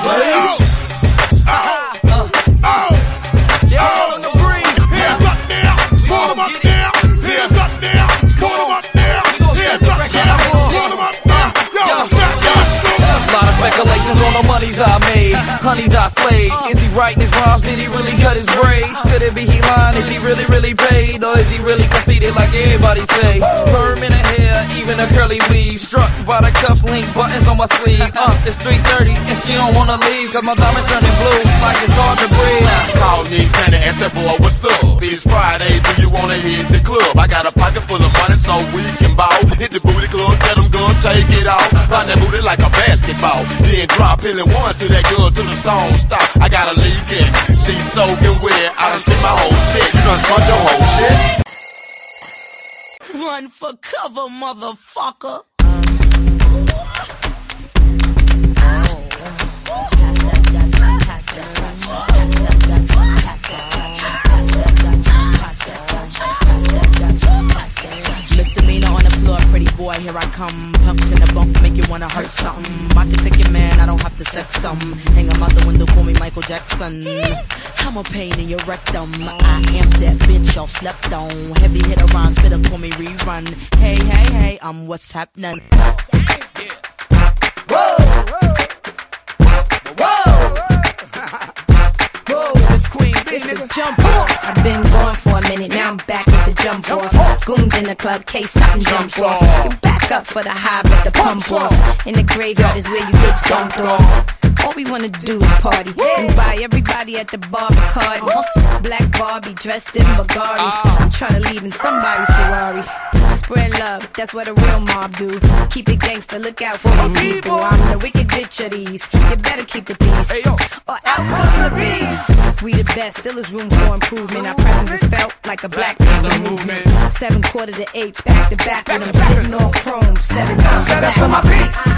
bitch. Yeah, on the breeze. Hands up now, put 'em up now. Hands up now, put 'em up now. Hands up now, put 'em up now. Yo, a lot of speculations on the monies I made, honeys I slayed. Is he writing his rhymes? Did he really cut his braids? Could it be he lying? Is he really paid? Or is he really conceited like everybody say? Perm in her hair, even a curly weave. Struck by the cufflink buttons on my sleeve. It's 3:30 and she don't wanna leave, cause my diamond turning blue like it's hard to breathe. call me Kenny, ask that boy what's up. It's Friday, do you wanna hit the club? I got a pocket full of money so we can ball. Hit the booty club, tell them gun, take it off. Find that booty like a basketball. Then drop Pilly one to that girl till the song stop. I got a leak in, she's soaking wet. I done spent my whole check, you done spent your whole check. Run for cover, motherfucker. Misdemeanor on the floor, pretty boy, here I come. Pumps in the bump, make you wanna hurt something. I can take your man, I don't have to sex some. Hang him out the window, call me Michael Jackson. I'm a pain in your rectum. I am that bitch y'all slept on. Heavy hitter rhymes, spitter, call me rerun. Hey, I'm what's happening. Whoa! It's Queen B, It's the nigga. jump off. I've been gone for a minute, now I'm back at the jump off. Goons in the club, case something jump off. You back up for the high, but the pump off. In the graveyard is where you get dumped off. All we wanna do is party and buy everybody at the bar Bacardi. Black Barbie dressed in Bulgari. I'm tryna leave in somebody's Ferrari. Spread love, that's what a real mob do. Keep it gangster, look out for the people. I'm the wicked bitch of these. You better keep the peace, or out come the beast. We the best, still is room for improvement. Our presence is felt like a black people movement. 7 quarter to 8, back to back with them sitting on chrome 7 times. That's on my beats.